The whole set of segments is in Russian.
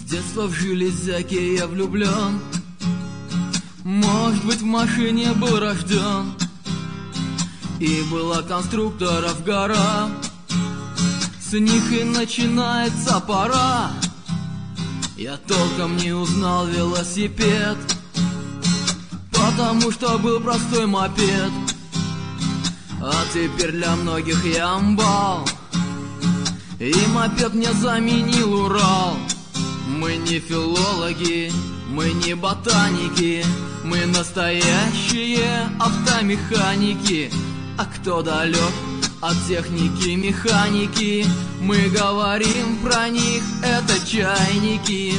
детства в железяке я влюблен. Может быть, в машине был рожден, и была конструкторов гора. С них и начинается пора. Я толком не узнал велосипед, потому что был простой мопед. А теперь для многих я амбал, и мопед мне заменил Урал. Мы не филологи, мы не ботаники, мы настоящие автомеханики. А кто далек от техники механики, мы говорим про них, это чайники.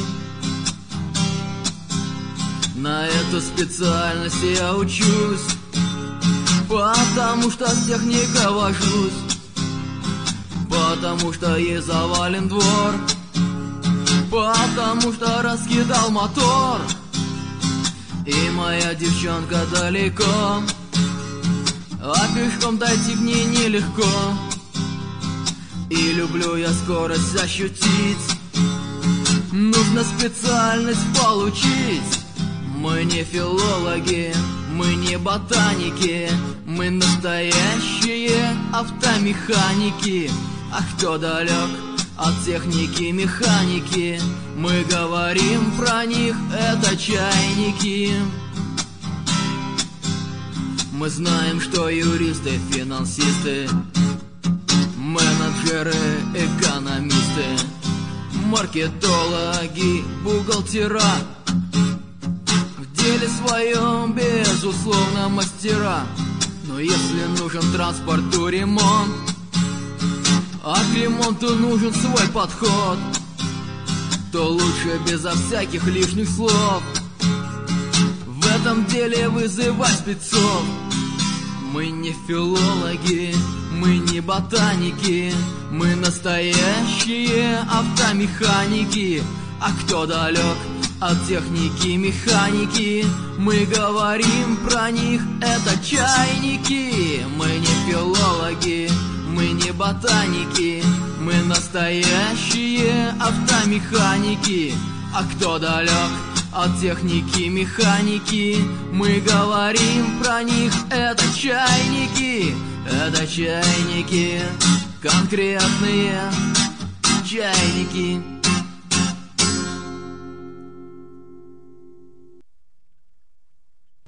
На эту специальность я учусь, потому что с техникой вожусь, потому что ей завален двор, потому что раскидал мотор. И моя девчонка далеко, а пешком дойти к ней нелегко. И люблю я скорость ощутить, нужно специальность получить. Мы не филологи, мы не ботаники, мы настоящие автомеханики. А кто далек от техники механики, мы говорим про них, это чайники. Мы знаем, что юристы, финансисты, менеджеры, экономисты, маркетологи, бухгалтера в деле своем, безусловно, мастера. Но если нужен транспорту ремонт, а к ремонту нужен свой подход, то лучше безо всяких лишних слов в этом деле вызывать спецов. Мы не филологи, мы не ботаники, мы настоящие автомеханики. А кто далек от техники механики, мы говорим про них, это чайники. Мы не филологи, мы не ботаники, мы настоящие автомеханики. А кто далек от техники механики, мы говорим про них, это чайники. Это чайники, конкретные чайники.